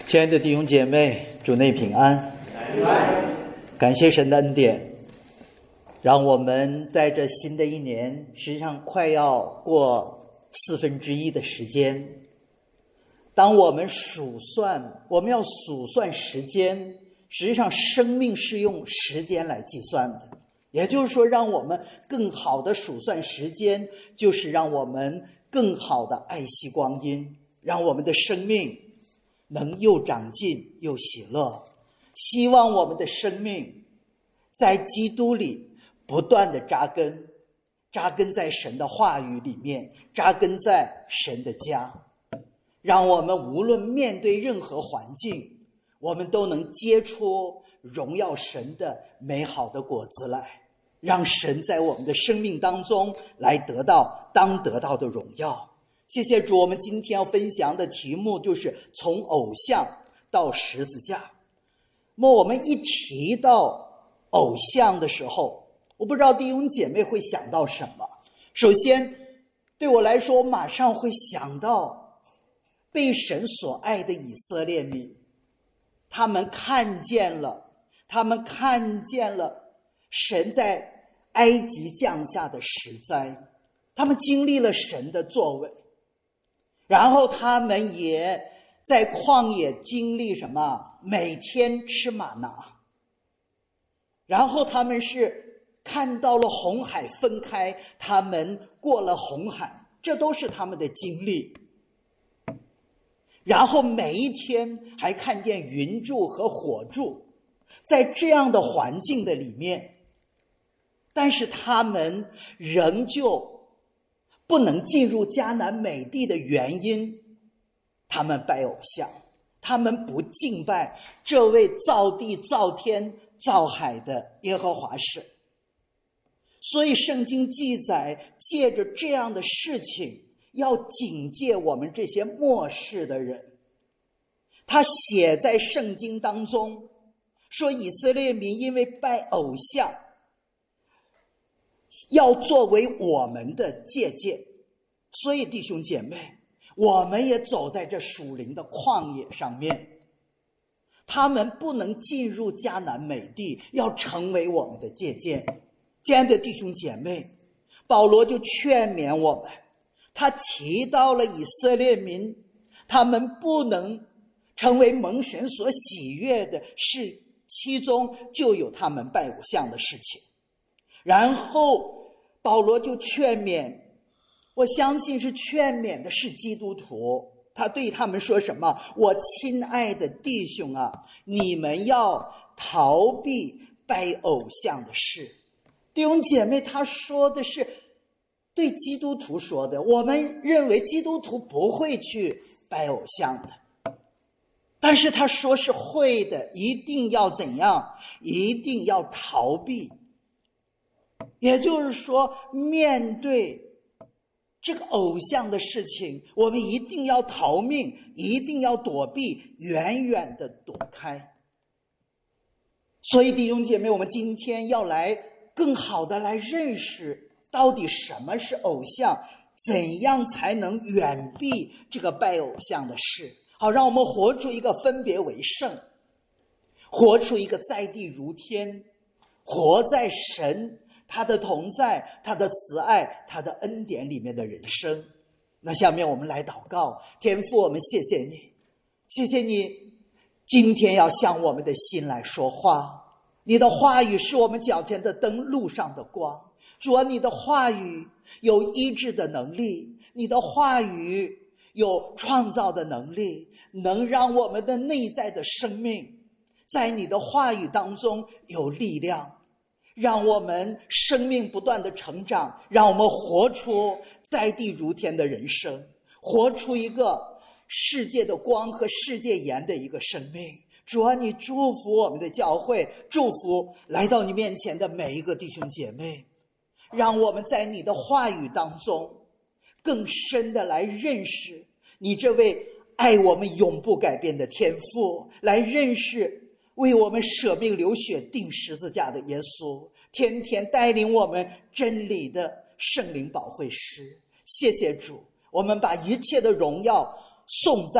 亲爱的弟兄姐妹，主内平安。感谢神的恩典，让我们在这新的一年，实际上快要过1/4的时间。当我们要数算时间，实际上生命是用时间来计算的。也就是说，让我们更好的数算时间，就是让我们更好的爱惜光阴，让我们的生命能又长进又喜乐。希望我们的生命在基督里不断的扎根在神的话语里面，扎根在神的家，让我们无论面对任何环境，我们都能结出荣耀神的美好的果子来，让神在我们的生命当中来得到当得到的荣耀。谢谢主，我们今天要分享的题目就是从偶像到十字架。那么我们一提到偶像的时候，我不知道弟兄姐妹会想到什么。首先对我来说，我马上会想到被神所爱的以色列民，他们看见了神在埃及降下的十灾，他们经历了神的作为，然后他们也在旷野经历什么？每天吃玛拿，然后他们是看到了红海分开，他们过了红海，这都是他们的经历。然后每一天还看见云柱和火柱，在这样的环境的里面，但是他们仍旧不能进入迦南美地的原因，他们拜偶像，他们不敬拜这位造地造天造海的耶和华神。所以圣经记载，借着这样的事情要警戒我们这些末世的人。他写在圣经当中说，以色列民因为拜偶像，要作为我们的借鉴。所以弟兄姐妹，我们也走在这属灵的旷野上面，他们不能进入迦南美地，要成为我们的借鉴。亲爱的弟兄姐妹，保罗就劝勉我们，他提到了以色列民，他们不能成为蒙神所喜悦的事，其中就有他们拜偶像的事情。然后保罗就劝勉，我相信是劝勉的是基督徒，他对他们说什么？我亲爱的弟兄啊，你们要逃避拜偶像的事。弟兄姐妹，他说的是对基督徒说的。我们认为基督徒不会去拜偶像的，但是他说是会的，一定要怎样？一定要逃避。也就是说，面对这个偶像的事情，我们一定要逃命，一定要躲避，远远的躲开。所以弟兄姐妹，我们今天要来更好的来认识到底什么是偶像，怎样才能远避这个拜偶像的事。好，让我们活出一个分别为圣，活出一个在地如天，活在神他的同在，他的慈爱，他的恩典里面的人生。那下面我们来祷告。天父，我们谢谢你，谢谢你今天要向我们的心来说话。你的话语是我们脚前的灯，路上的光。主啊，你的话语有医治的能力，你的话语有创造的能力，能让我们的内在的生命在你的话语当中有力量，让我们生命不断的成长，让我们活出在地如天的人生，活出一个世界的光和世界盐的一个生命。主啊，你祝福我们的教会，祝福来到你面前的每一个弟兄姐妹，让我们在你的话语当中更深的来认识你这位爱我们永不改变的天父，来认识为我们舍命流血钉十字架的耶稣，天天带领我们真理的圣灵保惠师。谢谢主，我们把一切的荣耀颂赞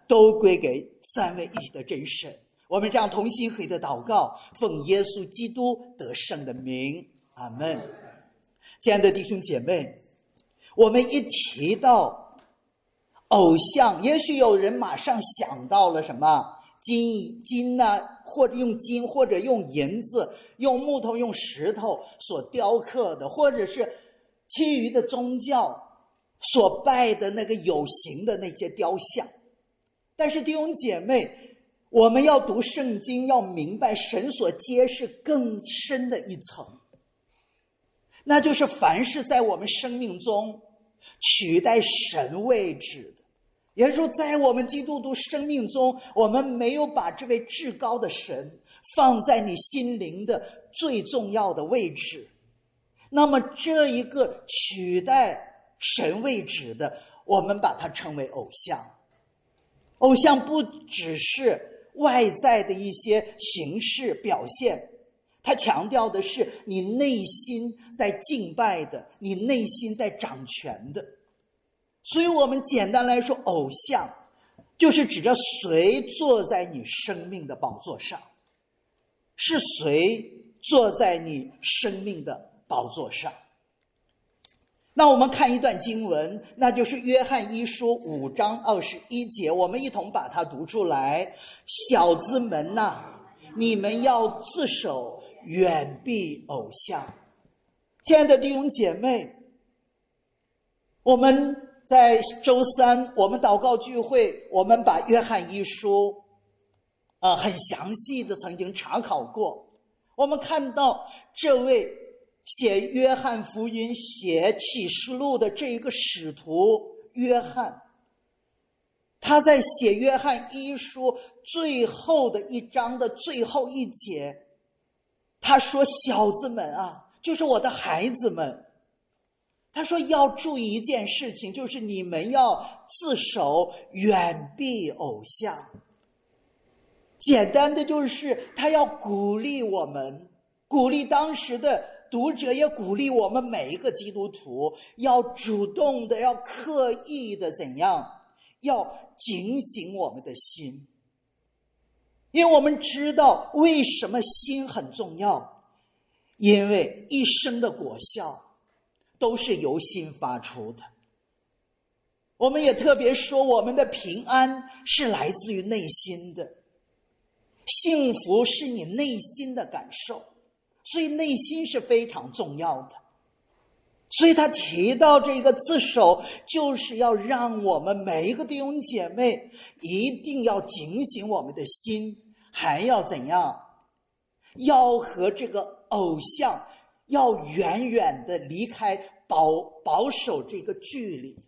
都归给三位一体的真神。我们这样同心合意的祷告，奉耶稣基督得胜的名，阿们。亲爱的弟兄姐妹，我们一提到偶像，也许有人马上想到了什么金啊，或者用金，或者用银子，用木头，用石头所雕刻的，或者是其余的宗教所拜的那个有形的那些雕像。但是弟兄姐妹，我们要读圣经，要明白神所揭示更深的一层，那就是凡是在我们生命中取代神位置的，也就是说在我们基督徒生命中，我们没有把这位至高的神放在你心灵的最重要的位置，那么这一个取代神位置的，我们把它称为偶像。偶像不只是外在的一些形式表现，它强调的是你内心在敬拜的，你内心在掌权的。所以我们简单来说，偶像就是指着谁坐在你生命的宝座上，是谁坐在你生命的宝座上。那我们看一段经文，那就是约翰一书5章21节，我们一同把它读出来。小子们啊，你们要自守，远避偶像。亲爱的弟兄姐妹，我们在周三我们祷告聚会，我们把约翰一书很详细的曾经查考过。我们看到这位写约翰福音、写启示录的这一个使徒约翰，他在写约翰一书最后的一章的最后一节，他说小子们啊，就是我的孩子们，他说要注意一件事情，就是你们要自守，远避偶像。简单的就是他要鼓励我们，鼓励当时的读者，也鼓励我们每一个基督徒，要主动的，要刻意的怎样，要警醒我们的心。因为我们知道为什么心很重要，因为一生的果效都是由心发出的。我们也特别说，我们的平安是来自于内心的，幸福是你内心的感受，所以内心是非常重要的。所以他提到这个自守，就是要让我们每一个弟兄姐妹一定要警醒我们的心，还要怎样，要和这个偶像要远远的离开，保守这个距离。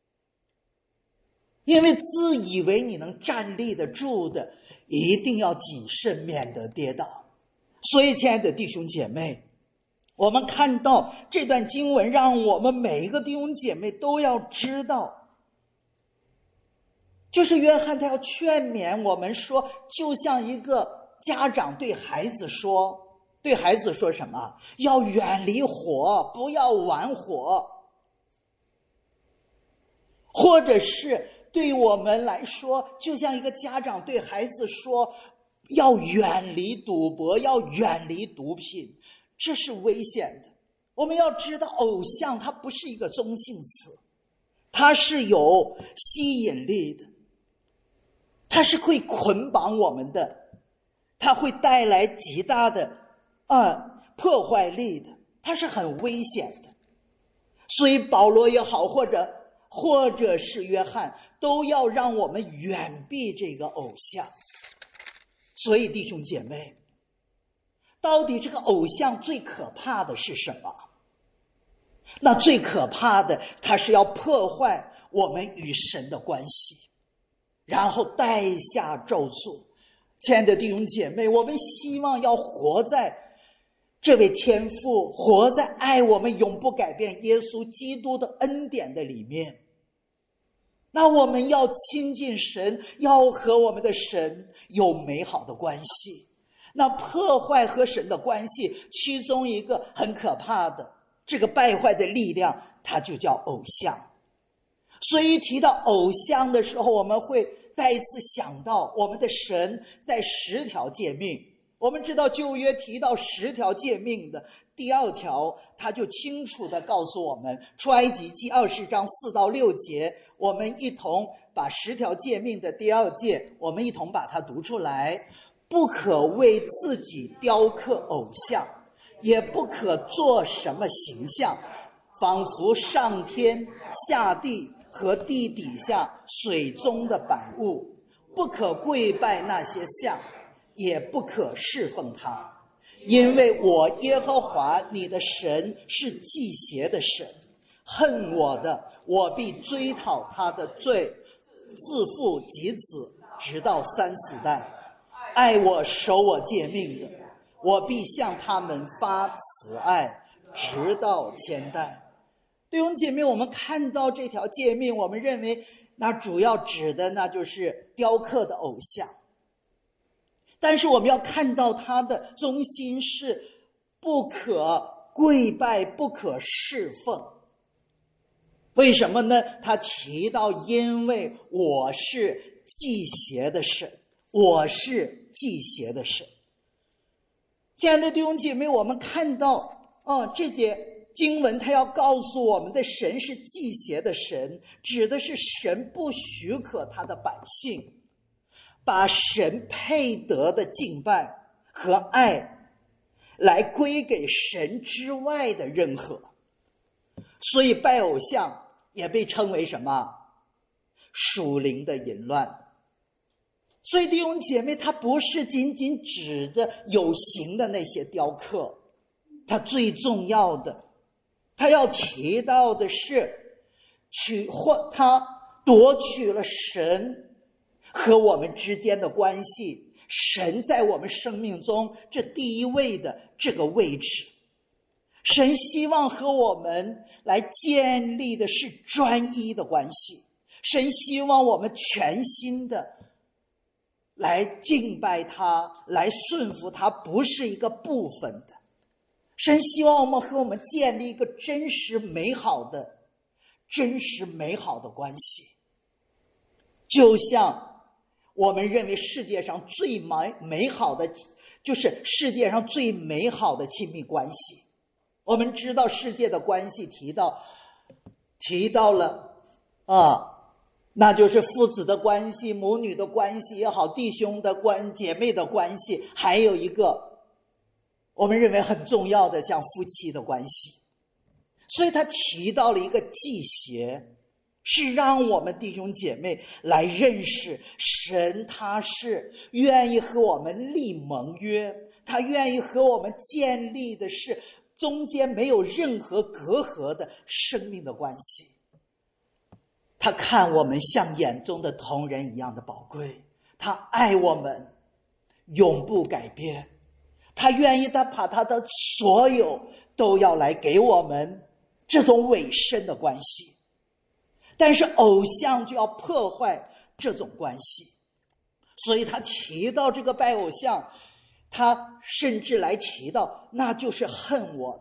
因为自以为你能站立得住的，一定要谨慎，免得跌倒。所以亲爱的弟兄姐妹，我们看到这段经文，让我们每一个弟兄姐妹都要知道，就是约翰他要劝勉我们说，就像一个家长对孩子说什么？要远离火，不要玩火。或者是对我们来说，就像一个家长对孩子说，要远离赌博，要远离毒品，这是危险的。我们要知道，偶像它不是一个中性词，它是有吸引力的，它是会捆绑我们的，它会带来极大的破坏力的，它是很危险的。所以保罗也好，或者是约翰，都要让我们远避这个偶像。所以弟兄姐妹，到底这个偶像最可怕的是什么？那最可怕的，它是要破坏我们与神的关系，然后带下咒诅。亲爱的弟兄姐妹，我们希望要活在这位天父，活在爱我们永不改变耶稣基督的恩典的里面。那我们要亲近神，要和我们的神有美好的关系。那破坏和神的关系，其中一个很可怕的这个败坏的力量，它就叫偶像。所以提到偶像的时候，我们会再一次想到我们的神在10条诫命。我们知道旧约提到10条诫命的第2条，他就清楚地告诉我们，出埃及记20章4到6节，我们一同把10条诫命的第2诫，我们一同把它读出来。不可为自己雕刻偶像，也不可做什么形象，仿佛上天下地和地底下水中的百物，不可跪拜那些像，也不可侍奉他，因为我耶和华你的神是忌邪的神，恨我的，我必追讨他的罪，自父及子，直到3、4代；爱我守我诫命的，我必向他们发慈爱，直到千代。弟兄姐妹，我们看到这条诫命，我们认为那主要指的那就是雕刻的偶像，但是我们要看到它的中心是不可跪拜，不可侍奉。为什么呢？他提到因为我是忌邪的神，我是忌邪的神。亲爱的弟兄姐妹，我们看到这节经文他要告诉我们的神是忌邪的神，指的是神不许可他的百姓把神配得的敬拜和爱来归给神之外的任何。所以拜偶像也被称为什么？属灵的淫乱。所以弟兄姐妹，它不是仅仅指的有形的那些雕刻，它最重要的，它要提到的是他夺取了神和我们之间的关系，神在我们生命中这第一位的这个位置。神希望和我们来建立的是专一的关系，神希望我们全心的来敬拜他，来顺服他，不是一个部分的。神希望我们和我们建立一个真实美好的关系。就像我们认为世界上最美好的，就是世界上最美好的亲密关系。我们知道世界的关系提到了那就是父子的关系，母女的关系也好，弟兄的姐妹的关系，还有一个我们认为很重要的像夫妻的关系。所以他提到了一个忌邪，是让我们弟兄姐妹来认识神，他是愿意和我们立盟约，他愿意和我们建立的是中间没有任何隔阂的生命的关系。他看我们像眼中的同人一样的宝贵，他爱我们永不改变，他愿意他把他的所有都要来给我们这种委身的关系。但是偶像就要破坏这种关系，所以他提到这个拜偶像，他甚至来提到那就是恨我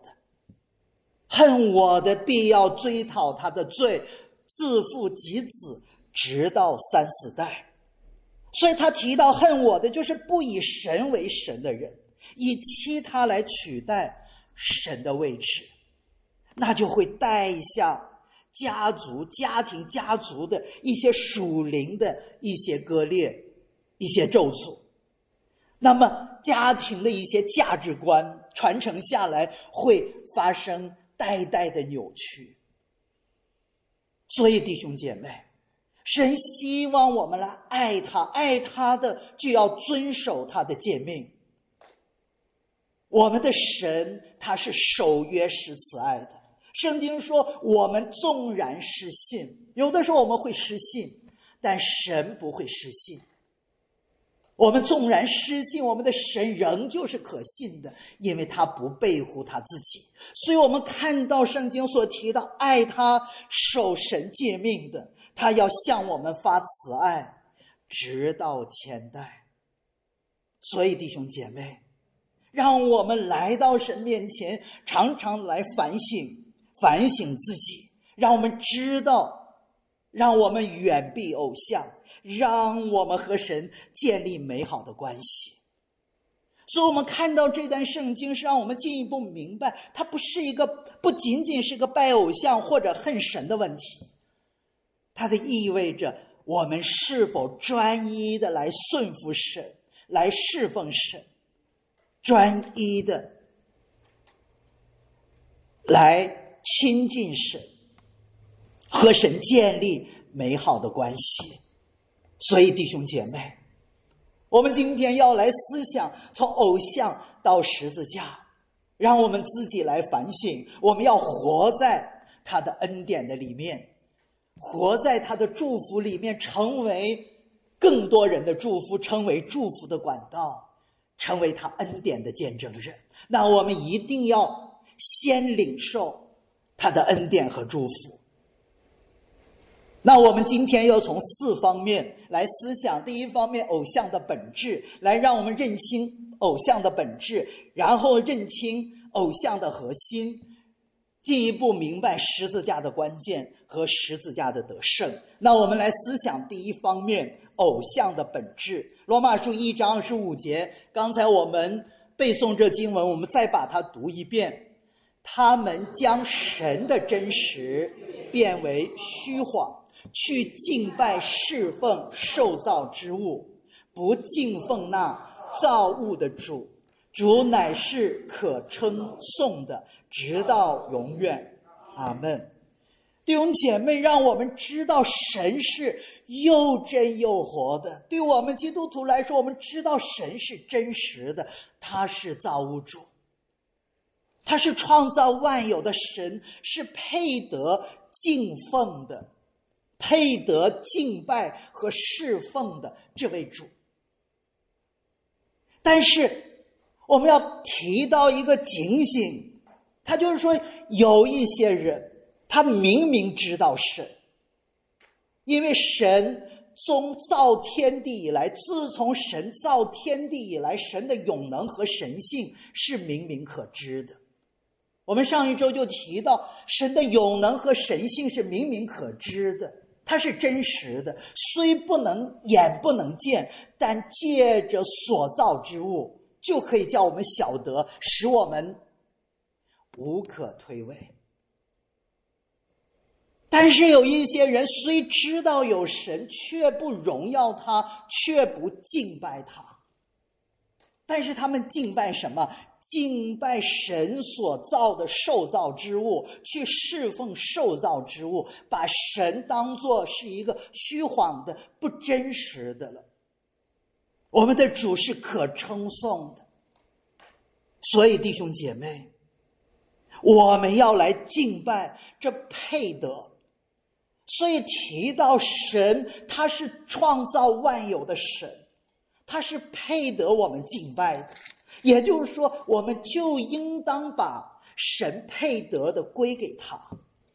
的必要追讨他的罪，自父及子，直到3、4代。所以他提到恨我的就是不以神为神的人，以其他来取代神的位置，那就会带下家族的一些属灵的一些割裂，一些咒诅。那么家庭的一些价值观传承下来，会发生代代的扭曲。所以弟兄姐妹，神希望我们来爱他，爱他的就要遵守他的诫命。我们的神他是守约施慈爱的。圣经说我们纵然失信，有的时候我们会失信，但神不会失信。我们纵然失信，我们的神仍旧是可信的，因为他不背乎他自己。所以我们看到圣经所提到爱他守神诫命的，他要向我们发慈爱，直到千代。所以弟兄姐妹，让我们来到神面前，常常来反省自己，让我们知道让我们远避偶像，让我们和神建立美好的关系。所以我们看到这段圣经是让我们进一步明白，它不仅仅是个拜偶像或者恨神的问题，它的意味着我们是否专一的来顺服神，来侍奉神，专一的来亲近神，和神建立美好的关系。所以弟兄姐妹，我们今天要来思想从偶像到十字架，让我们自己来反省，我们要活在他的恩典的里面，活在他的祝福里面，成为更多人的祝福，成为祝福的管道，成为他恩典的见证人。那我们一定要先领受他的恩典和祝福。那我们今天要从4方面来思想。第一方面，偶像的本质，来让我们认清偶像的本质，然后认清偶像的核心，进一步明白十字架的关键和十字架的得胜。那我们来思想第一方面，偶像的本质。罗马书1章25节，刚才我们背诵这经文，我们再把它读一遍。他们将神的真实变为虚谎，去敬拜侍奉受造之物，不敬奉那造物的主。主乃是可称颂的，直到永远。阿们。弟兄姐妹，让我们知道神是又真又活的。对我们基督徒来说，我们知道神是真实的，他是造物主，他是创造万有的神，是配得敬奉的，配得敬拜和侍奉的这位主。但是我们要提到一个警醒，他就是说有一些人他明明知道神，因为神从造天地以来，自从神造天地以来，神的永能和神性是明明可知的。我们上一周就提到，神的永能和神性是明明可知的，它是真实的，虽眼不能见，但借着所造之物就可以叫我们晓得，使我们无可推诿。但是有一些人虽知道有神，却不荣耀他，却不敬拜他。但是他们敬拜什么？敬拜神所造的受造之物，去侍奉受造之物，把神当作是一个虚谎的、不真实的了。我们的主是可称颂的。所以弟兄姐妹，我们要来敬拜，这配得。所以提到神，他是创造万有的神，他是配得我们敬拜的。也就是说，我们就应当把神配得的归给他，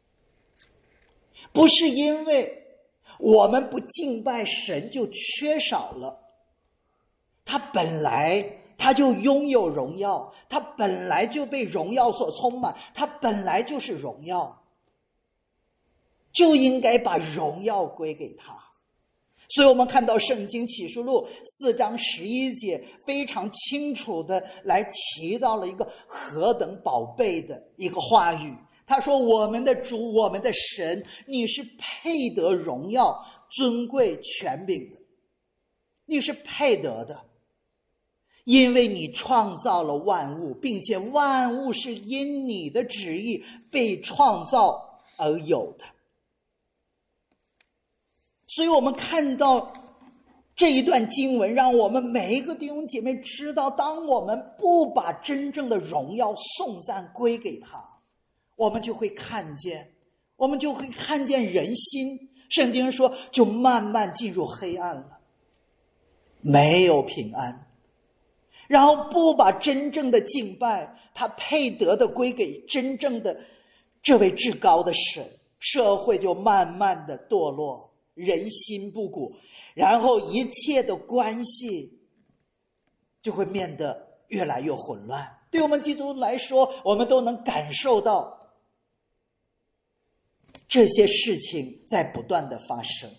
不是因为我们不敬拜神就缺少了，他本来他就拥有荣耀，他本来就被荣耀所充满，他本来就是荣耀，就应该把荣耀归给他。所以我们看到圣经启示录4章11节非常清楚的来提到了一个何等宝贝的一个话语。他说，我们的主，我们的神，你是配得荣耀、尊贵、权柄的，你是配得的，因为你创造了万物，并且万物是因你的旨意被创造而有的。所以我们看到这一段经文，让我们每一个弟兄姐妹知道，当我们不把真正的荣耀颂赞归给他，我们就会看见人心，圣经说就慢慢进入黑暗了，没有平安。然后不把真正的敬拜，他配得的归给真正的这位至高的神，社会就慢慢的堕落，人心不古，然后一切的关系就会变得越来越混乱。对我们基督徒来说，我们都能感受到这些事情在不断的发生。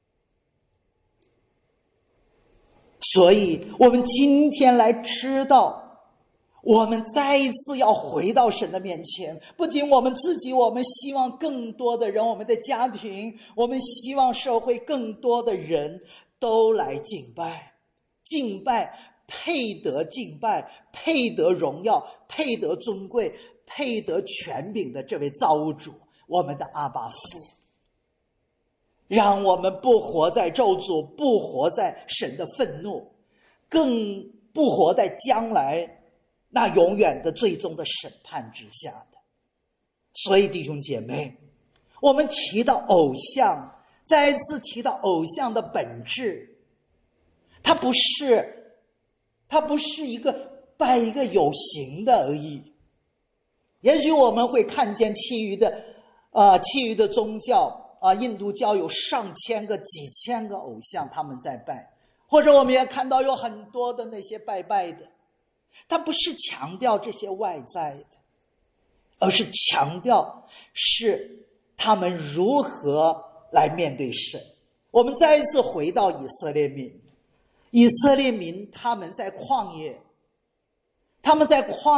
所以我们今天来知道，我们再一次要回到神的面前，不仅我们自己，我们希望更多的人，我们的家庭，我们希望社会更多的人都来敬拜。敬拜配得敬拜，配得荣耀，配得尊贵，配得权柄的这位造物主，我们的阿爸父。让我们不活在咒诅，不活在神的愤怒，更不活在将来那永远的最终的审判之下的。所以弟兄姐妹，我们提到偶像，再一次提到偶像的本质，它不是一个拜一个有形的而已。也许我们会看见其余的宗教印度教有上千个几千个偶像他们在拜，或者我们也看到有很多的那些拜的，他不是强调这些外在的，而是强调是他们如何来面对神。我们再一次回到以色列民他们在旷野，他们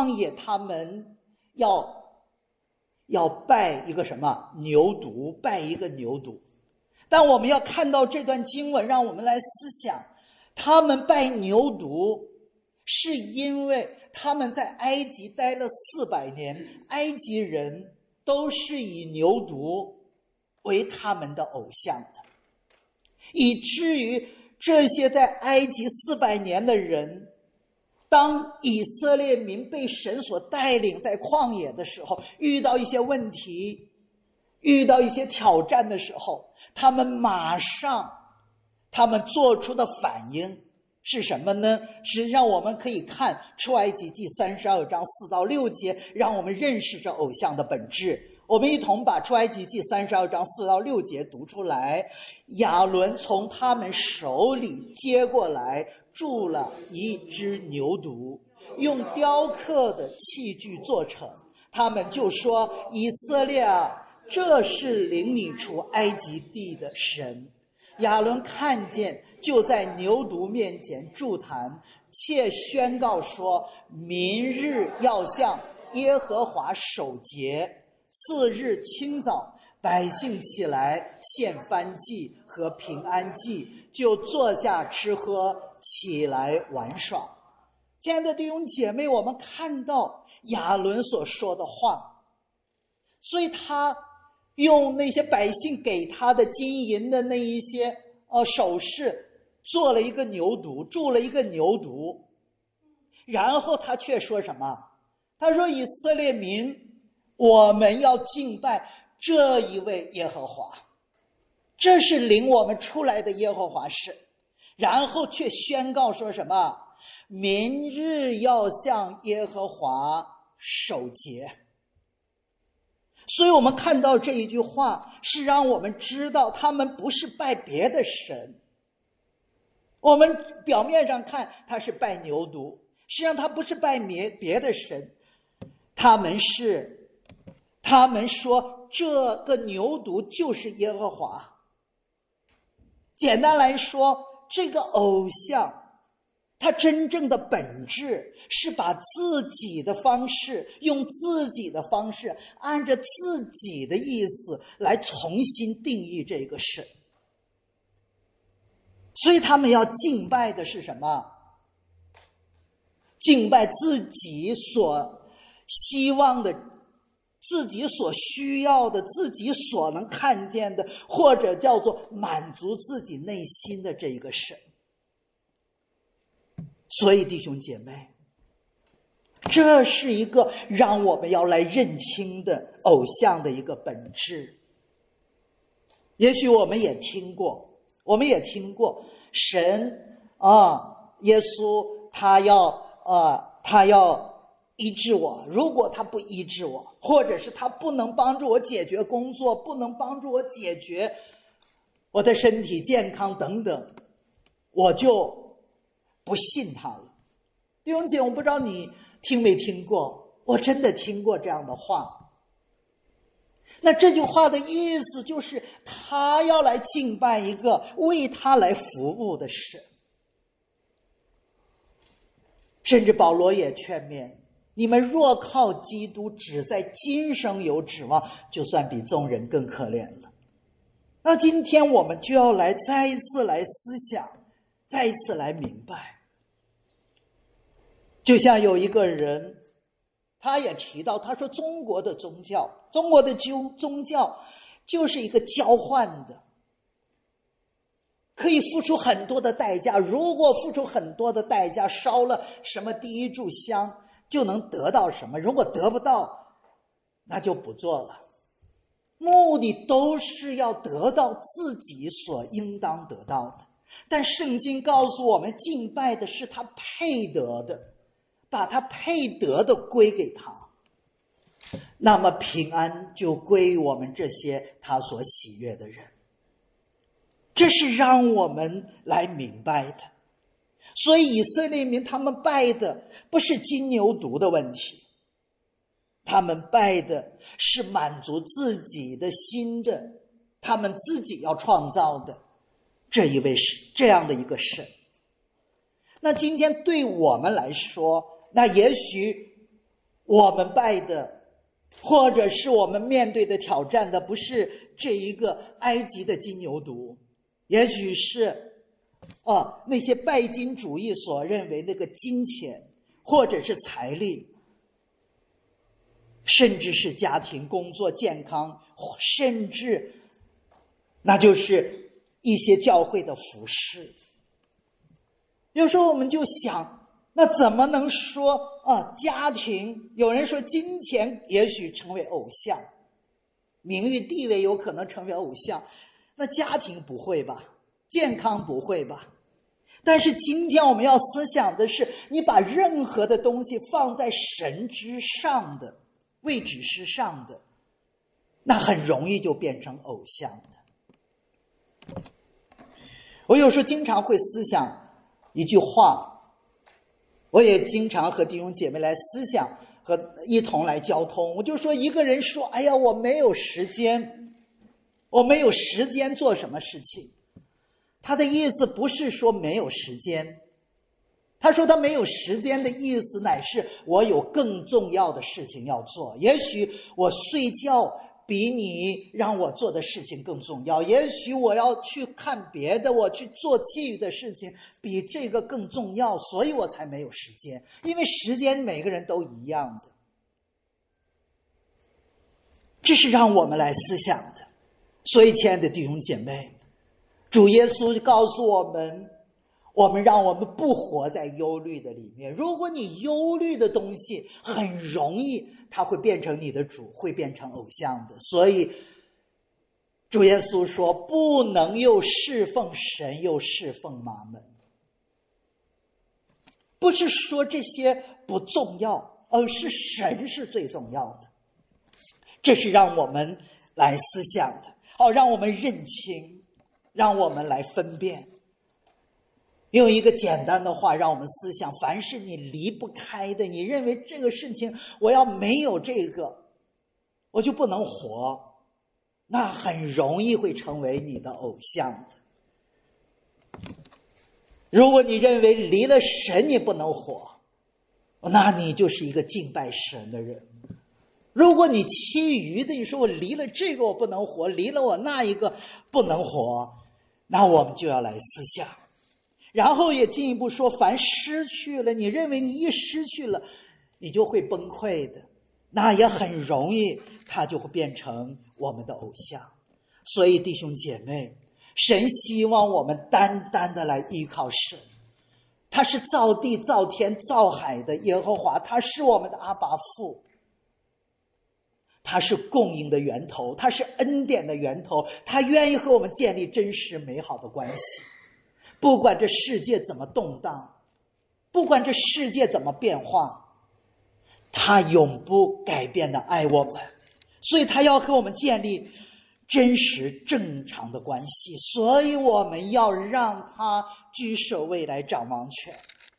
要拜一个什么牛犊，拜一个牛犊。但我们要看到这段经文，让我们来思想，他们拜牛犊是因为他们在埃及待了400年，埃及人都是以牛犊为他们的偶像的，以至于这些在埃及400年的人，当以色列民被神所带领在旷野的时候，遇到一些问题，遇到一些挑战的时候，他们做出的反应是什么呢？实际上我们可以看出埃及记32章4到6节，让我们认识这偶像的本质。我们一同把出埃及记32章4到6节读出来。亚伦从他们手里接过来，铸了一只牛犊，用雕刻的器具做成。他们就说：以色列啊，这是领你出埃及地的神。亚伦看见，就在牛犊面前筑坛，且宣告说：明日要向耶和华守节。次日清早，百姓起来献燔祭和平安祭，就坐下吃喝，起来玩耍。亲爱的弟兄姐妹，我们看到亚伦所说的话，所以他用那些百姓给他的金银的那一些首饰，做了一个牛犊，铸了一个牛犊。然后他却说什么？他说：以色列民，我们要敬拜这一位耶和华，这是领我们出来的耶和华神。然后却宣告说什么？明日要向耶和华守节。所以我们看到这一句话，是让我们知道他们不是拜别的神。我们表面上看他是拜牛犊，实际上他不是拜别的神，他们说这个牛犊就是耶和华。简单来说，这个偶像它真正的本质是把自己的方式，用自己的方式，按着自己的意思来重新定义这个神。所以他们要敬拜的是什么？敬拜自己所希望的，自己所需要的，自己所能看见的，或者叫做满足自己内心的这一个神。所以弟兄姐妹，这是一个让我们要来认清的偶像的一个本质。也许我们也听过神耶稣他要医治我，如果他不医治我，或者是他不能帮助我解决工作，不能帮助我解决我的身体健康等等，我就不信他了。弟兄姐，我不知道你听没听过，我真的听过这样的话。 那这句话的意思就是他要来敬拜一个为他来服务的神。甚至保罗也劝勉，你们若靠基督只在今生有指望，就算比众人更可怜了。那今天我们就要来再一次来思想，再一次来明白。就像有一个人他也提到，他说中国的宗教就是一个交换的，可以付出很多的代价，如果付出很多的代价，烧了什么第一炷香就能得到什么，如果得不到那就不做了。目的都是要得到自己所应当得到的。但圣经告诉我们，敬拜的是他配得的，把他配得的归给他，那么平安就归我们这些他所喜悦的人。这是让我们来明白的。所以以色列民他们拜的不是金牛犊的问题，他们拜的是满足自己的心的，他们自己要创造的这样的一个神。那今天对我们来说，那也许我们拜的，或者是我们面对的挑战的，不是这一个埃及的金牛犊，也许是那些拜金主义所认为那个金钱，或者是财力，甚至是家庭、工作、健康，甚至那就是一些教会的服饰。有时候我们就想，那怎么能说家庭，有人说金钱也许成为偶像，名誉地位有可能成为偶像，那家庭不会吧，健康不会吧。但是今天我们要思想的是，你把任何的东西放在神之上的位置之上的，那很容易就变成偶像的。我有时候经常会思想一句话，我也经常和弟兄姐妹来思想和一同来交通。我就说一个人说，哎呀，我没有时间做什么事情，他的意思不是说没有时间，他说他没有时间的意思乃是我有更重要的事情要做，也许我睡觉比你让我做的事情更重要，也许我要去看别的，我去做其余的事情比这个更重要，所以我才没有时间。因为时间每个人都一样的，这是让我们来思想的。所以亲爱的弟兄姐妹，主耶稣告诉我们让我们不活在忧虑的里面。如果你忧虑的东西，很容易它会变成你的主，会变成偶像的。所以主耶稣说，不能又侍奉神又侍奉马门。不是说这些不重要，而是神是最重要的。这是让我们来思想的，让我们认清，让我们来分辨。用一个简单的话让我们思想，凡是你离不开的，你认为这个事情我要没有这个我就不能活，那很容易会成为你的偶像的。如果你认为离了神你不能活，那你就是一个敬拜神的人。如果你其余的，你说我离了这个我不能活，离了我那一个不能活，那我们就要来思想。然后也进一步说，凡失去了，你认为你一失去了你就会崩溃的，那也很容易它就会变成我们的偶像。所以弟兄姐妹，神希望我们单单的来依靠神，他是造地造天造海的耶和华，他是我们的阿爸父，他是供应的源头，他是恩典的源头，他愿意和我们建立真实美好的关系。不管这世界怎么动荡，不管这世界怎么变化，他永不改变的爱我们，所以他要和我们建立真实正常的关系，所以我们要让他居首位来掌王权。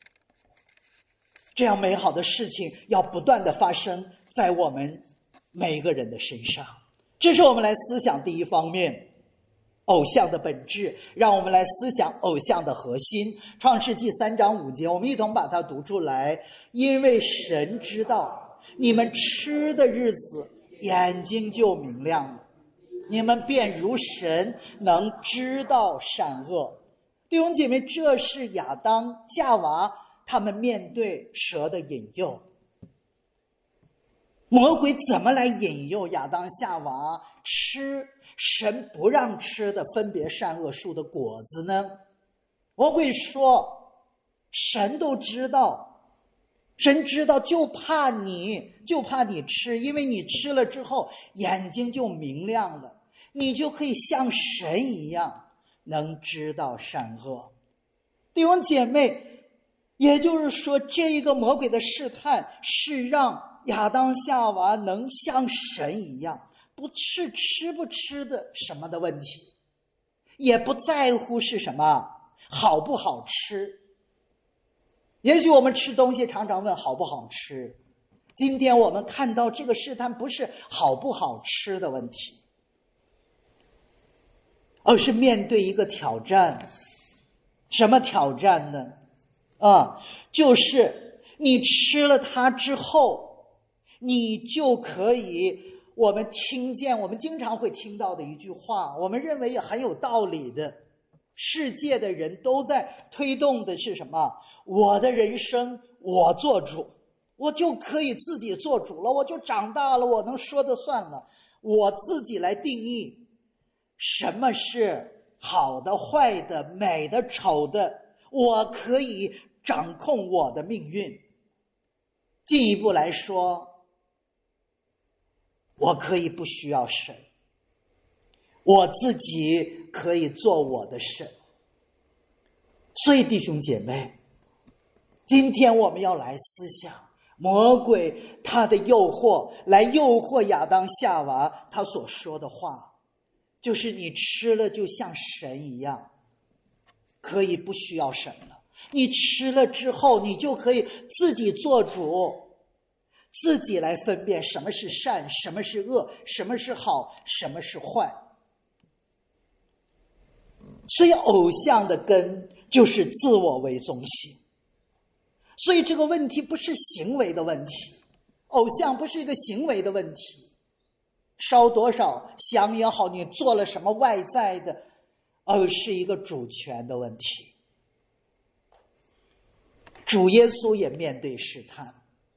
这样美好的事情要不断的发生在我们每个人的身上。 这是我们来思想第一方面，偶像的本质，让我们来思想偶像的核心。创世纪3章5节，我们一同把它读出来。因为神知道你们吃的日子，眼睛就明亮了，你们便如神，能知道善恶。弟兄姐妹，这是亚当夏娃他们面对蛇的引诱。魔鬼怎么来引诱亚当夏娃吃神不让吃的分别善恶树的果子呢？魔鬼说，神都知道，神知道，就怕你吃，因为你吃了之后眼睛就明亮了，你就可以像神一样能知道善恶。弟兄姐妹，也就是说，这一个魔鬼的试探是让亚当夏娃能像神一样，不是吃不吃的什么的问题，也不在乎是什么好不好吃。也许我们吃东西常常问好不好吃，今天我们看到这个试探不是好不好吃的问题，而是面对一个挑战。什么挑战呢？就是你吃了它之后，你就可以，我们经常会听到的一句话，我们认为也很有道理的，世界的人都在推动的是什么？我的人生我做主，我就可以自己做主了，我就长大了，我能说的算了，我自己来定义什么是好的坏的美的丑的，我可以掌控我的命运。进一步来说，我可以不需要神，我自己可以做我的神。所以弟兄姐妹，今天我们要来思想魔鬼他的诱惑，来诱惑亚当夏娃他所说的话，就是你吃了就像神一样，可以不需要神了。你吃了之后，你就可以自己做主，自己来分辨什么是善，什么是恶，什么是好，什么是坏。所以偶像的根就是自我为中心。所以这个问题不是行为的问题，偶像不是一个行为的问题，烧多少香也好，你做了什么外在的，而是一个主权的问题。主耶稣也面对试探，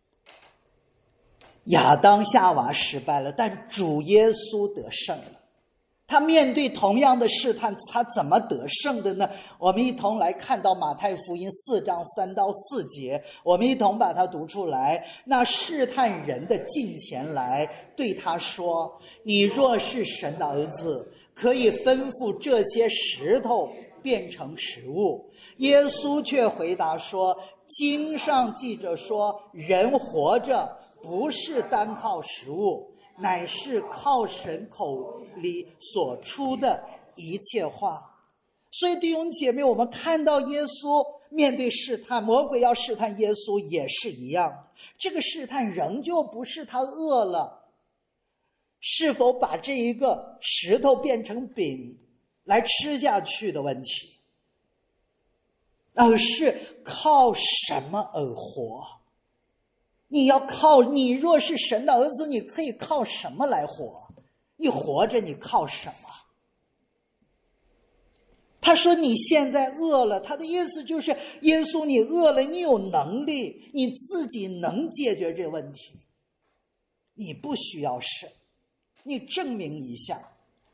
亚当夏娃失败了，但主耶稣得胜了。他面对同样的试探，他怎么得胜的呢？我们一同来看到马太福音4章3到4节，我们一同把它读出来。那试探人的近前来，对他说，你若是神的儿子，可以吩咐这些石头变成食物。耶稣却回答说，经上记着说，人活着不是单靠食物，乃是靠神口里所出的一切话。所以弟兄姐妹，我们看到耶稣面对试探，魔鬼要试探耶稣也是一样，这个试探仍旧不是他饿了是否把这一个石头变成饼来吃下去的问题，而是靠什么而活。你若是神的儿子，你可以靠什么来活？你活着你靠什么？他说你现在饿了，他的意思就是耶稣你饿了，你有能力，你自己能解决这个问题，你不需要神，你证明一下。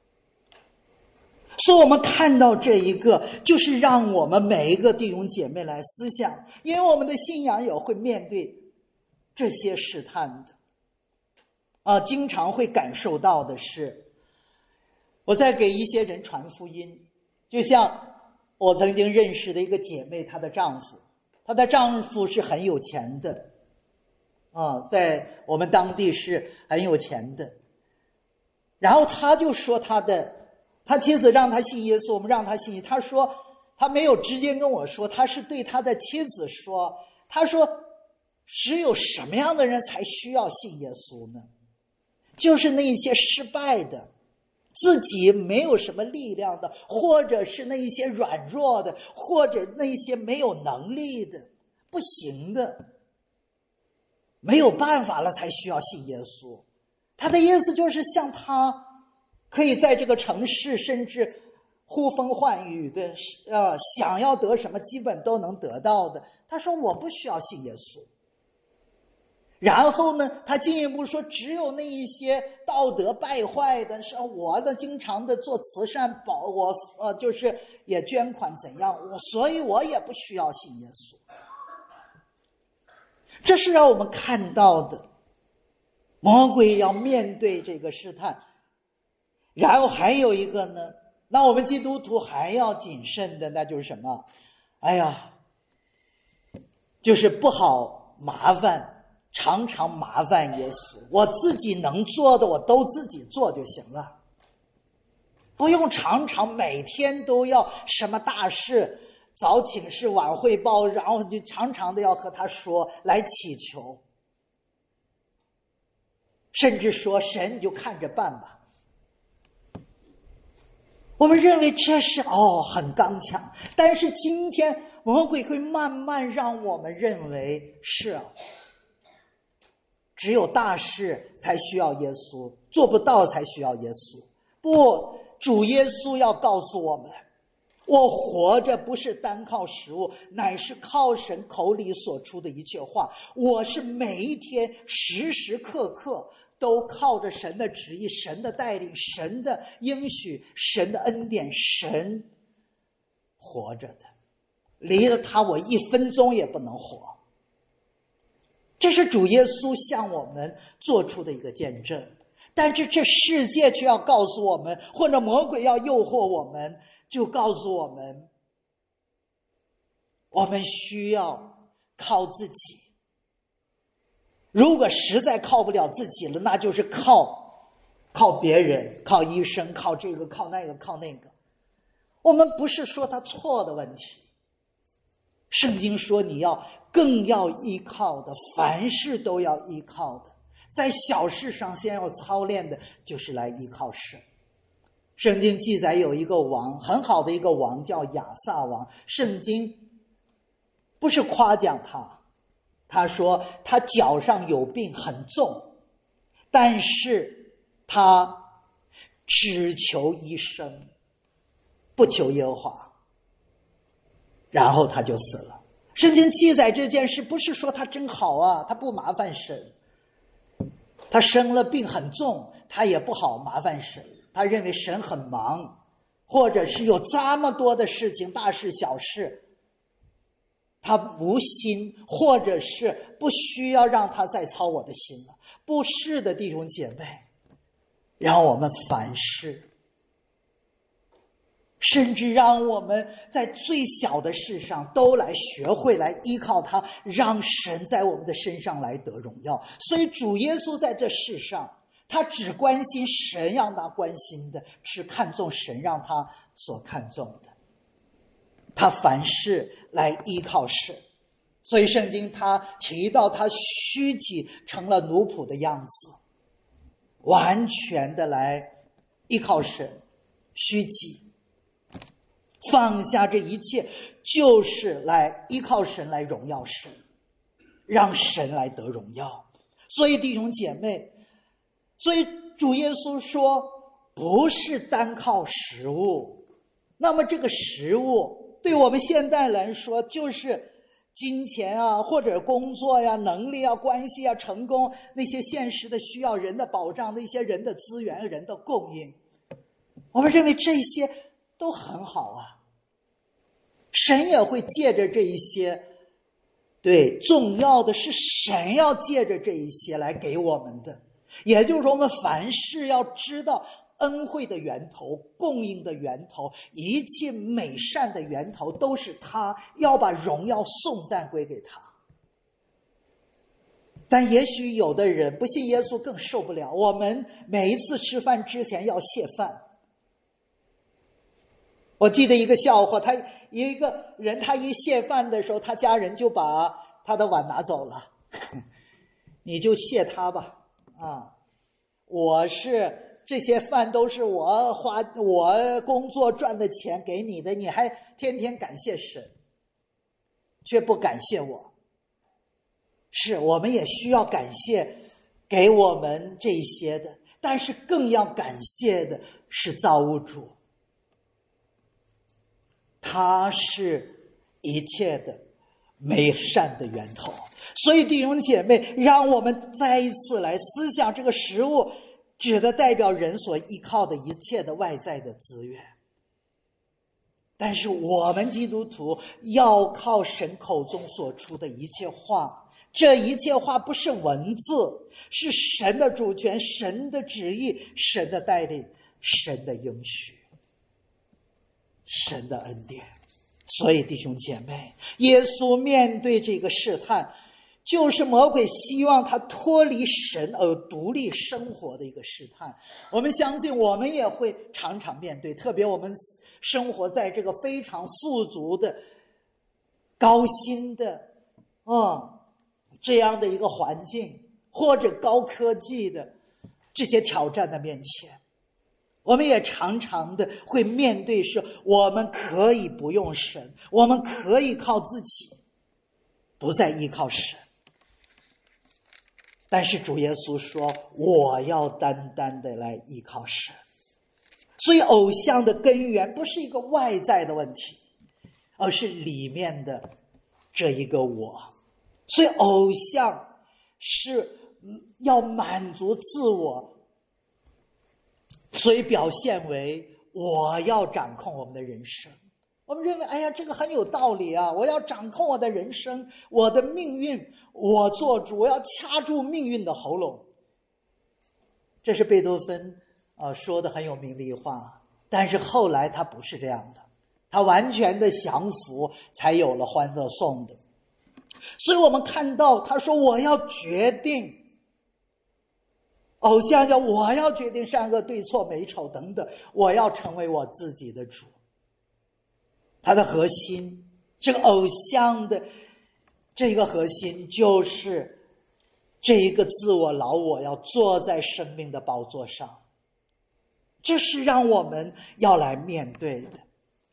所以我们看到这一个，就是让我们每一个弟兄姐妹来思想，因为我们的信仰也会面对这些试探的经常会感受到的是，我在给一些人传福音，就像我曾经认识的一个姐妹，她的丈夫是很有钱的在我们当地是很有钱的。然后他就说他妻子让他信耶稣，我们让他信耶稣。他说他没有直接跟我说，他是对他的妻子说，他说只有什么样的人才需要信耶稣呢？ 就是那些失败的，自己没有什么力量的，或者是那一些软弱的，或者那些没有能力的，不行的，没有办法了才需要信耶稣。他的意思就是像他可以在这个城市甚至呼风唤雨的，想要得什么基本都能得到的。他说我不需要信耶稣。然后呢，他进一步说，只有那一些道德败坏的，是我的经常的做慈善，我就是也捐款怎样，所以我也不需要信耶稣。这是让我们看到的，魔鬼要面对这个试探。然后还有一个呢，那我们基督徒还要谨慎的，那就是什么？就是不好麻烦，常常麻烦耶稣。我自己能做的我都自己做就行了，不用常常每天都要什么大事，早请示晚汇报，然后就常常的要和他说来祈求，甚至说神你就看着办吧。我们认为这是很刚强，但是今天魔鬼会慢慢让我们认为是只有大事才需要耶稣，做不到才需要耶稣。不，主耶稣要告诉我们，我活着不是单靠食物，乃是靠神口里所出的一切话。我是每一天时时刻刻都靠着神的旨意，神的带领，神的应许，神的恩典，神活着的，离了他我一分钟也不能活。这是主耶稣向我们做出的一个见证。但是这世界却要告诉我们，或者魔鬼要诱惑我们，就告诉我们，我们需要靠自己。如果实在靠不了自己了，那就是靠别人，靠医生，靠这个，靠那个，靠那个。我们不是说他错的问题，圣经说你更要依靠的，凡事都要依靠的，在小事上先要操练的就是来依靠神。圣经记载有一个王，很好的一个王叫亚撒王，圣经不是夸奖他说他脚上有病很重，但是他只求医生，不求耶和华，然后他就死了。圣经记载这件事不是说他真好他不麻烦神，他生了病很重，他也不好麻烦神，他认为神很忙，或者是有这么多的事情，大事小事，他无心，或者是不需要让他再操我的心了。不是的，弟兄姐妹，让我们凡事，甚至让我们在最小的事上都来学会来依靠他，让神在我们的身上来得荣耀。所以主耶稣在这世上，他只关心神让他关心的，只看重神让他所看重的，他凡事来依靠神。所以圣经他提到他虚己成了奴仆的样子，完全的来依靠神，虚己放下这一切，就是来依靠神来荣耀神，让神来得荣耀。所以弟兄姐妹，所以主耶稣说不是单靠食物。那么这个食物对我们现代来说就是金钱或者工作能力关系成功，那些现实的需要，人的保障，那些人的资源，人的供应，我们认为这些都很好神也会借着这一些，对，重要的是神要借着这一些来给我们的。也就是说，我们凡事要知道恩惠的源头，供应的源头，一切美善的源头都是他，要把荣耀颂赞归给他。但也许有的人不信耶稣更受不了，我们每一次吃饭之前要谢饭。我记得一个笑话，一个人他一谢饭的时候，他家人就把他的碗拿走了，你就谢他吧这些饭都是我工作赚的钱给你的，你还天天感谢神，却不感谢我。是，我们也需要感谢给我们这些的，但是更要感谢的是造物主，他是一切的美善的源头。所以弟兄姐妹，让我们再一次来思想，这个食物指的代表人所依靠的一切的外在的资源，但是我们基督徒要靠神口中所出的一切话，这一切话不是文字，是神的主权，神的旨意，神的带领，神的应许，神的恩典。所以弟兄姐妹，耶稣面对这个试探，就是魔鬼希望他脱离神而独立生活的一个试探。我们相信我们也会常常面对，特别我们生活在这个非常富足的高薪的这样的一个环境，或者高科技的这些挑战的面前，我们也常常的会面对，是我们可以不用神，我们可以靠自己，不再依靠神。但是主耶稣说，我要单单的来依靠神。所以偶像的根源不是一个外在的问题，而是里面的这一个我。所以偶像是要满足自我，所以表现为我要掌控我们的人生。我们认为，哎呀，这个很有道理啊！我要掌控我的人生，我的命运，我做主，我要掐住命运的喉咙。这是贝多芬说的很有名的一话，但是后来他不是这样的，他完全的降服，才有了欢乐颂的。所以我们看到他说，我要决定，偶像叫我要决定善恶对错美丑等等，我要成为我自己的主。它的核心，这个偶像的这个核心，就是这一个自我老我要坐在生命的宝座上，这是让我们要来面对的。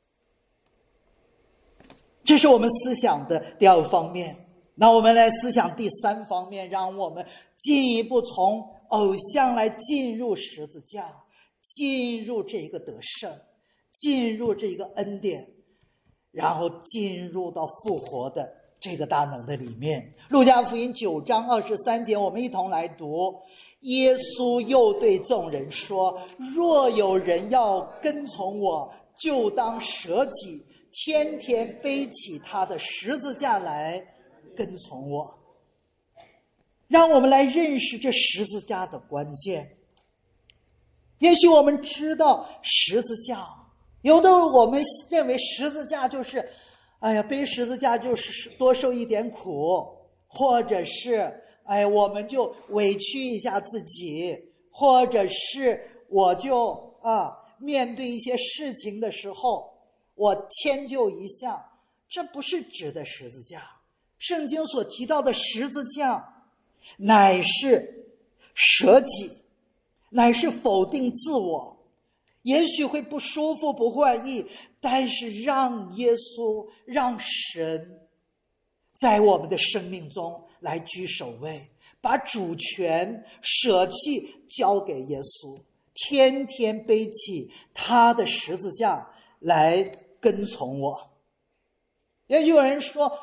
这是我们思想的第二个方面。那我们来思想第三方面，让我们进一步从偶像来进入十字架，进入这一个得胜，进入这一个恩典，然后进入到复活的这个大能的里面。路加福音9章23节，我们一同来读。耶稣又对众人说，若有人要跟从我，就当舍己，天天背起他的十字架来跟从我。让我们来认识这十字架的关键。也许我们知道十字架，有的我们认为十字架就是背十字架就是多受一点苦，或者是我们就委屈一下自己，或者是我就面对一些事情的时候我迁就一下。这不是指的十字架。圣经所提到的十字架乃是舍己，乃是否定自我，也许会不舒服不欢意，但是让耶稣让神在我们的生命中来居首位，把主权舍弃交给耶稣，天天背起他的十字架来跟从我。也有人说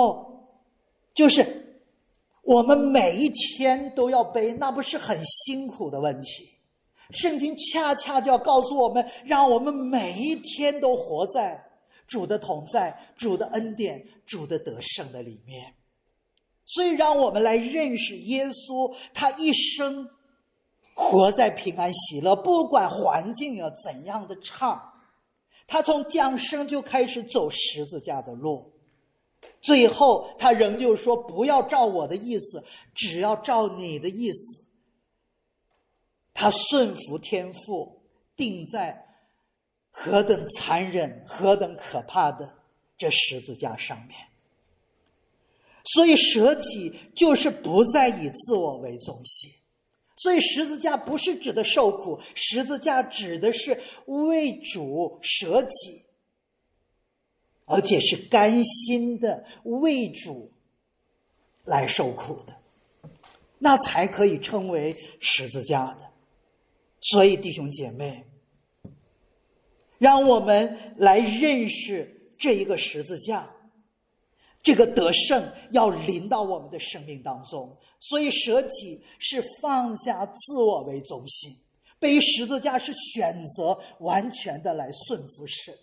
就是我们每一天都要背，那不是很辛苦的问题。圣经恰恰就要告诉我们，让我们每一天都活在主的同在、主的恩典、主的得胜的里面。所以让我们来认识耶稣，他一生活在平安喜乐，不管环境有怎样的差，他从降生就开始走十字架的路，最后他仍旧说，不要照我的意思，只要照你的意思。他顺服天父，定在何等残忍何等可怕的这十字架上面。所以舍己就是不再以自我为中心。 所以十字架不是指的受苦，十字架指的是为主舍己，而且是甘心的为主来受苦的，那才可以称为十字架的。所以弟兄姐妹，让我们来认识这一个十字架，这个得胜要临到我们的生命当中。所以舍己是放下自我为中心，背十字架是选择完全的来顺服神。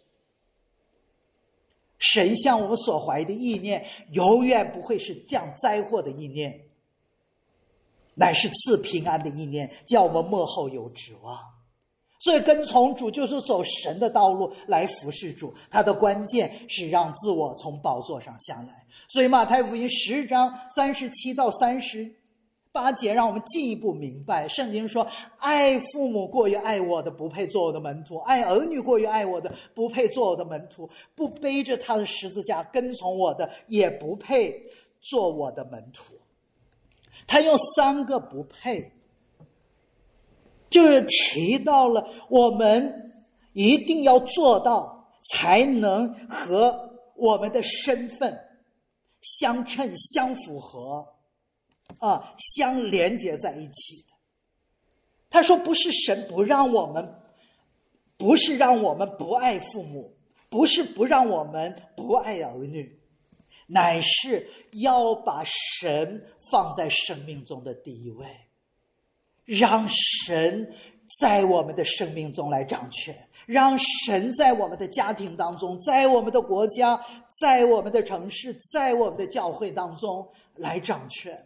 神向我们所怀的意念永远不会是降灾祸的意念，乃是赐平安的意念，叫我们幕后有指望。所以跟从主就是走神的道路来服侍主，它的关键是让自我从宝座上下来。所以马太福音10章37到38节让我们进一步明白，圣经说，爱父母过于爱我的不配做我的门徒，爱儿女过于爱我的不配做我的门徒，不背着他的十字架跟从我的也不配做我的门徒。他用3个不配，就是提到了我们一定要做到，才能和我们的身份相称相符合相连接在一起的。他说不是神不让我们，不是让我们不爱父母，不是不让我们不爱儿女，乃是要把神放在生命中的第一位，让神在我们的生命中来掌权，让神在我们的家庭当中，在我们的国家，在我们的城市，在我们的教会当中来掌权。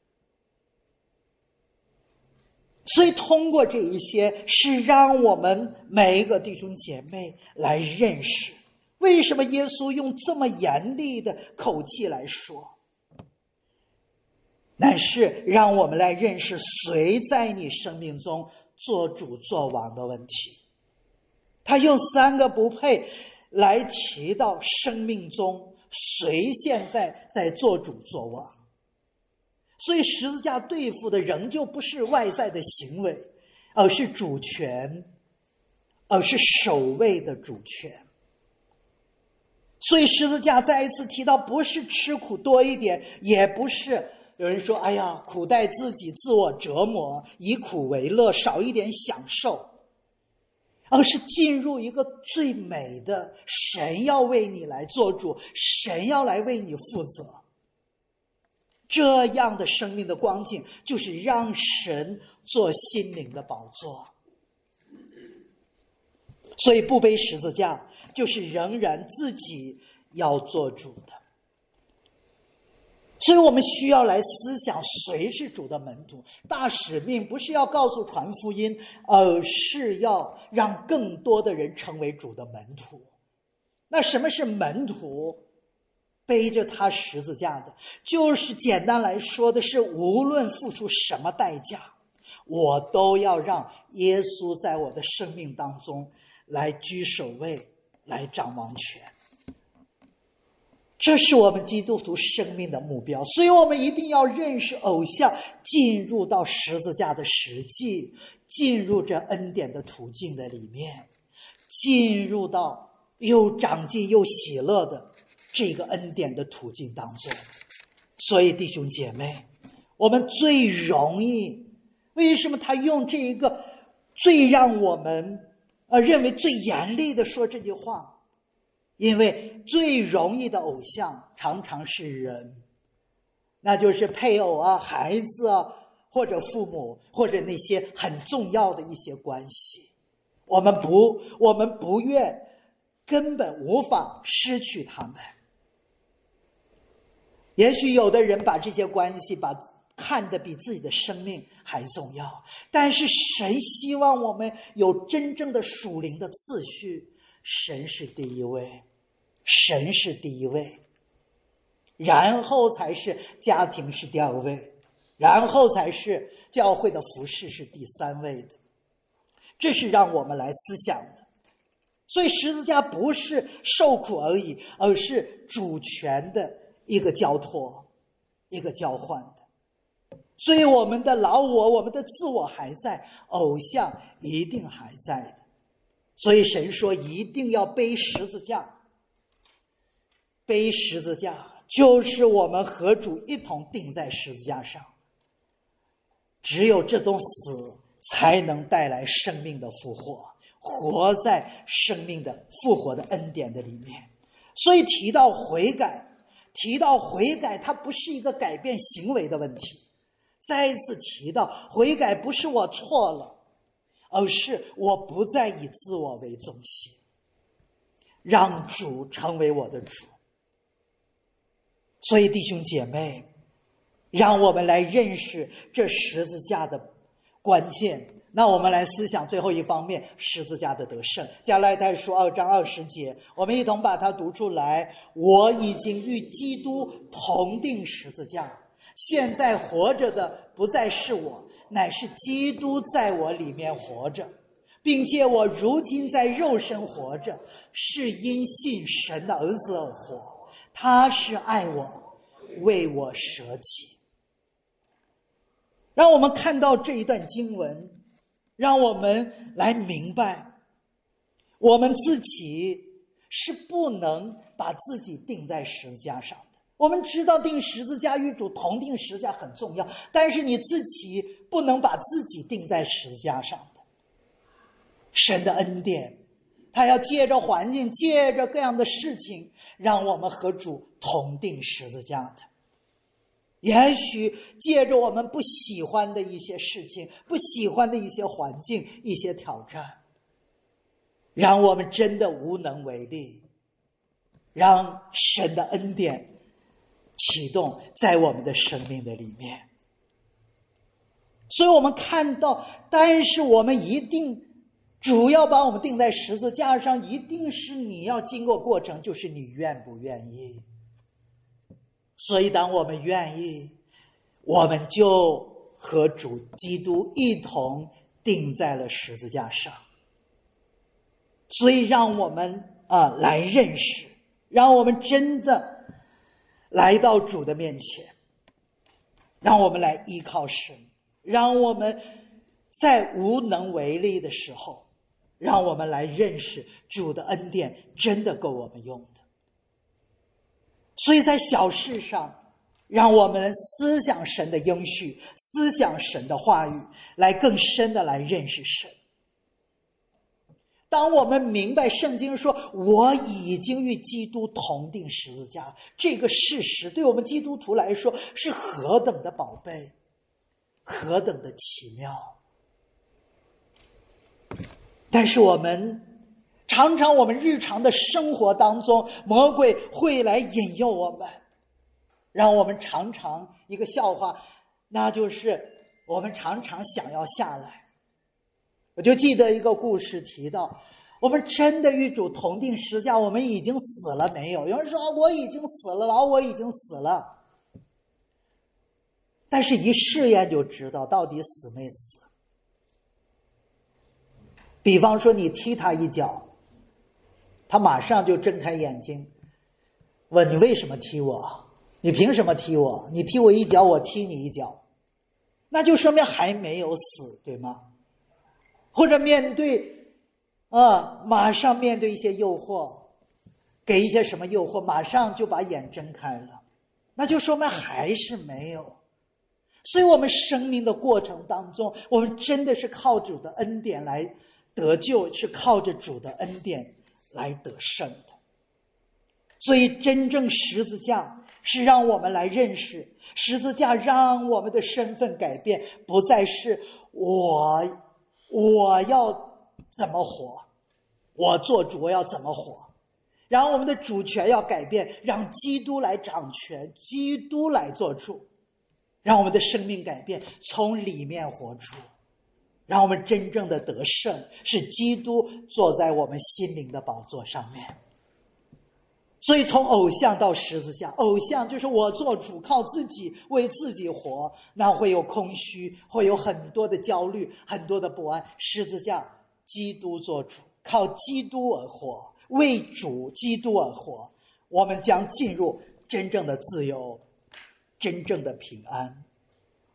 所以通过这一些，是让我们每一个弟兄姐妹来认识，为什么耶稣用这么严厉的口气来说，乃是让我们来认识谁在你生命中做主做王的问题。他用3个不配来提到生命中谁现在在做主做王。所以十字架对付的仍旧不是外在的行为，而是主权，而是守卫的主权。所以十字架再一次提到，不是吃苦多一点，也不是有人说哎呀苦待自己，自我折磨，以苦为乐，少一点享受，而是进入一个最美的，神要为你来做主，神要来为你负责。这样的生命的光景，就是让神做心灵的宝座。所以不背十字架，就是仍然自己要做主的。所以我们需要来思想，谁是主的门徒？大使命不是要告诉传福音，而是要让更多的人成为主的门徒。那什么是门徒？背着他十字架的，就是简单来说的是，无论付出什么代价，我都要让耶稣在我的生命当中来居首位，来掌王权。这是我们基督徒生命的目标。所以我们一定要认识偶像，进入到十字架的实际，进入这恩典的途径的里面，进入到又长进又喜乐的这个恩典的途径当中。所以弟兄姐妹，我们最容易，为什么他用这一个最让我们认为最严厉的说这句话？因为最容易的偶像常常是人，那就是配偶孩子或者父母，或者那些很重要的一些关系。我们不愿，根本无法失去他们。也许有的人把这些关系看得比自己的生命还重要，但是神希望我们有真正的属灵的次序，神是第一位，神是第一位，然后才是家庭是第2位，然后才是教会的服事是第3位的。这是让我们来思想的。所以十字架不是受苦而已，而是主权的一个交托，一个交换的。 所以我们的老我，我们的自我还在，偶像一定还在的。所以神说一定要背十字架。背十字架就是我们和主一同钉在十字架上，只有这种死才能带来生命的复活，活在生命的复活的恩典的里面。所以提到悔改，它不是一个改变行为的问题。再一次提到悔改，不是我错了，而是我不再以自我为中心，让主成为我的主。所以弟兄姐妹，让我们来认识这十字架的关键。那我们来思想最后一方面，十字架的得胜。加拉太书2章20节，我们一同把它读出来。我已经与基督同定十字架，现在活着的不再是我，乃是基督在我里面活着，并且我如今在肉身活着，是因信神的儿子而活，他是爱我，为我舍己。让我们看到这一段经文，让我们来明白，我们自己是不能把自己钉在十字架上的。我们知道钉十字架与主同钉十字架很重要，但是你自己不能把自己钉在十字架上的。神的恩典，他要借着环境，借着各样的事情，让我们和主同钉十字架的。也许借着我们不喜欢的一些事情，不喜欢的一些环境，一些挑战，让我们真的无能为力，让神的恩典启动在我们的生命的里面。所以我们看到，但是我们一定主要把我们钉在十字架上，一定是你要经过过程，就是你愿不愿意。所以当我们愿意，我们就和主基督一同钉在了十字架上。所以让我们来认识，让我们真的来到主的面前，让我们来依靠神，让我们在无能为力的时候，让我们来认识主的恩典真的够我们用的。所以在小事上，让我们思想神的应许，思想神的话语，来更深的来认识神。当我们明白圣经说我已经与基督同定十字架，这个事实对我们基督徒来说是何等的宝贝，何等的奇妙。但是常常我们日常的生活当中，魔鬼会来引诱我们，让我们常常一个笑话，那就是我们常常想要下来。我就记得一个故事提到，我们真的与主同定十字架，我们已经死了没有？有人说我已经死了，老我已经死了，但是一试验就知道到底死没死。比方说你踢他一脚，他马上就睁开眼睛问你为什么踢我，你凭什么踢我，你踢我一脚我踢你一脚，那就说明还没有死，对吗？或者马上面对一些诱惑，给一些什么诱惑，马上就把眼睁开了，那就说明还是没有。所以我们生命的过程当中，我们真的是靠主的恩典来得救，是靠着主的恩典来得胜的。所以真正十字架是让我们来认识，十字架让我们的身份改变，不再是我要怎么活，我做主我要怎么活，然后我们的主权要改变，让基督来掌权，基督来做主，让我们的生命改变，从里面活出，让我们真正的得胜，是基督坐在我们心灵的宝座上面。所以从偶像到十字架，偶像就是我做主，靠自己，为自己活，那会有空虚，会有很多的焦虑，很多的不安。十字架，基督做主，靠基督而活，为主基督而活，我们将进入真正的自由，真正的平安。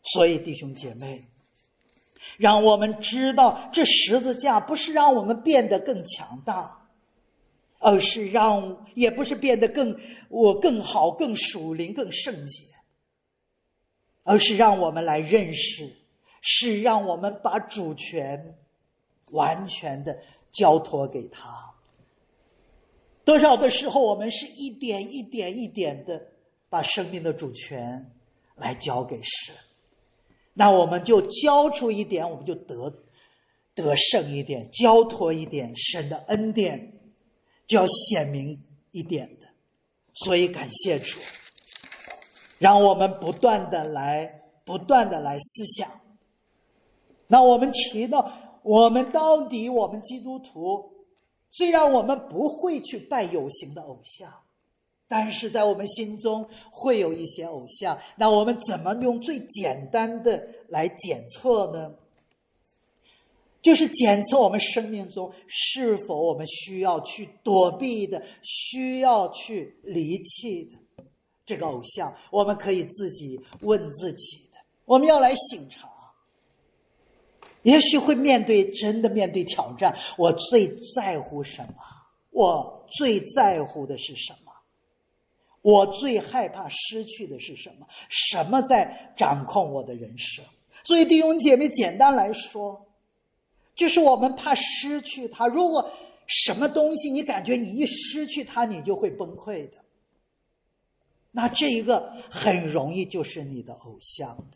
所以弟兄姐妹，让我们知道这十字架不是让我们变得更强大，而是也不是变得更好、更属灵、更圣洁，而是让我们来认识，是让我们把主权完全的交托给他。多少的时候我们是一点一点的把生命的主权来交给神，那我们就交出一点，我们就得胜一点，交托一点，神的恩典就要显明一点的。所以感谢主，让我们不断的来思想。那我们提到我们基督徒，虽然我们不会去拜有形的偶像，但是在我们心中会有一些偶像，那我们怎么用最简单的来检测呢？就是检测我们生命中是否我们需要去躲避的，需要去离弃的这个偶像，我们可以自己问自己的，我们要来省察。也许会真的面对挑战，我最在乎什么？我最在乎的是什么？我最害怕失去的是什么？什么在掌控我的人生？所以弟兄姐妹，简单来说，就是我们怕失去它。如果什么东西你感觉你一失去它你就会崩溃的，那这一个很容易就是你的偶像的。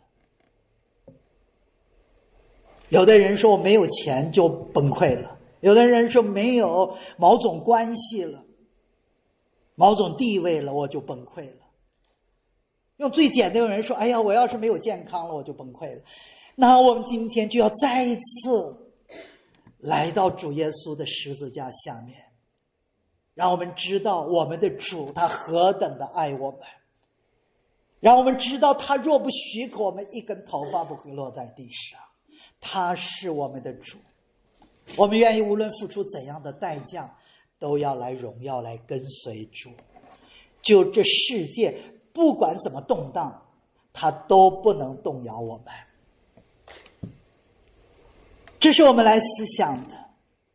有的人说我没有钱就崩溃了，有的人说没有某种关系了，某种地位了，我就崩溃了。用最简单的人说，哎呀，我要是没有健康了我就崩溃了。那我们今天就要再一次来到主耶稣的十字架下面，让我们知道我们的主他何等的爱我们，让我们知道他若不许可，我们一根头发不会落在地上。他是我们的主，我们愿意无论付出怎样的代价，都要来荣耀，来跟随主。就这世界不管怎么动荡，它都不能动摇我们。这是我们来思想的。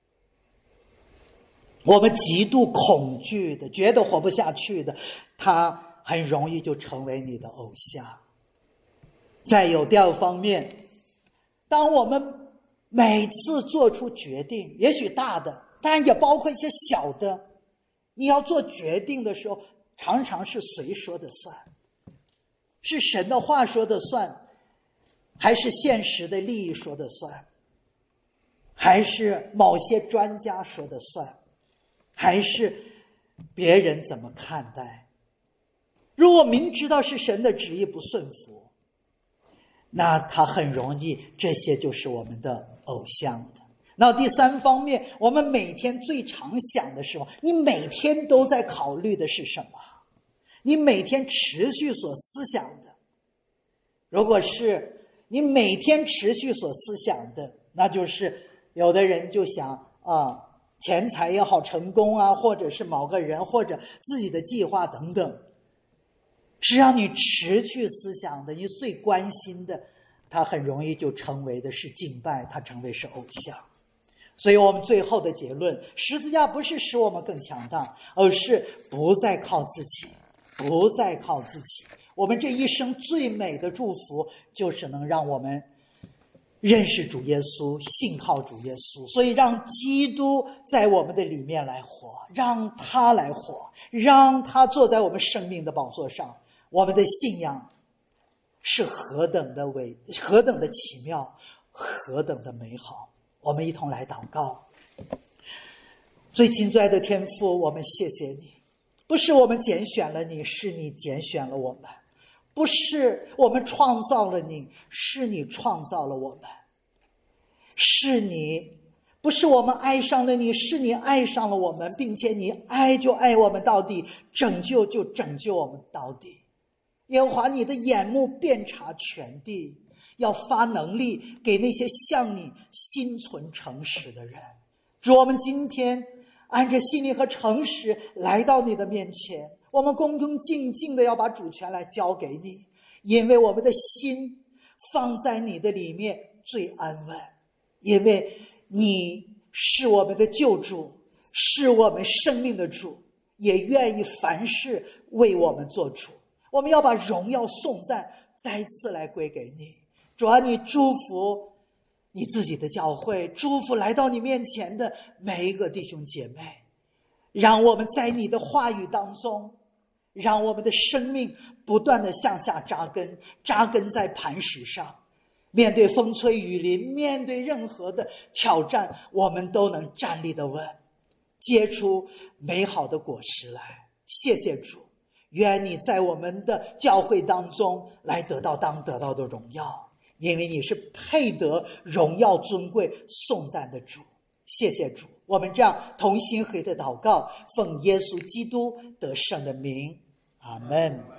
我们极度恐惧的，觉得活不下去的，它很容易就成为你的偶像。再有第二方面，当我们每次做出决定，也许大的，当然也包括一些小的，你要做决定的时候，常常是谁说的算？是神的话说的算，还是现实的利益说的算？还是某些专家说的算？还是别人怎么看待？如果明知道是神的旨意不顺服，那他很容易，这些就是我们的偶像的。那第三方面，我们每天最常想的是什么？你每天都在考虑的是什么？你每天持续所思想的，如果是你每天持续所思想的，那就是有的人就想钱财也好，成功啊，或者是某个人，或者自己的计划等等。只要你持续思想的，你最关心的，它很容易就成为的是敬拜，它成为是偶像。所以我们最后的结论，十字架不是使我们更强大，而是不再靠自己，不再靠自己。我们这一生最美的祝福，就是能让我们认识主耶稣，信靠主耶稣。所以让基督在我们的里面来活，让他来活，让他坐在我们生命的宝座上。我们的信仰是何等的奇妙，何等的美好。我们一同来祷告。最亲最爱的天父，我们谢谢你，不是我们拣选了你，是你拣选了我们；不是我们创造了你，是你创造了我们；不是我们爱上了你，是你爱上了我们，并且你爱就爱我们到底，拯救就拯救我们到底。耶和华，你的眼目遍察全地，要发能力给那些向你心存诚实的人。主，我们今天按着信心和诚实来到你的面前，我们恭恭敬敬的要把主权来交给你，因为我们的心放在你的里面最安稳，因为你是我们的救主，是我们生命的主，也愿意凡事为我们做主。我们要把荣耀颂赞再次来归给你。主啊，你祝福你自己的教会，祝福来到你面前的每一个弟兄姐妹，让我们在你的话语当中，让我们的生命不断的向下扎根，扎根在磐石上，面对风吹雨淋，面对任何的挑战，我们都能站立得稳，结出美好的果实来。谢谢主，愿你在我们的教会当中来得到当得到的荣耀，因为你是配得荣耀尊贵颂赞的主。谢谢主，我们这样同心合意的祷告，奉耶稣基督得胜的名，阿们。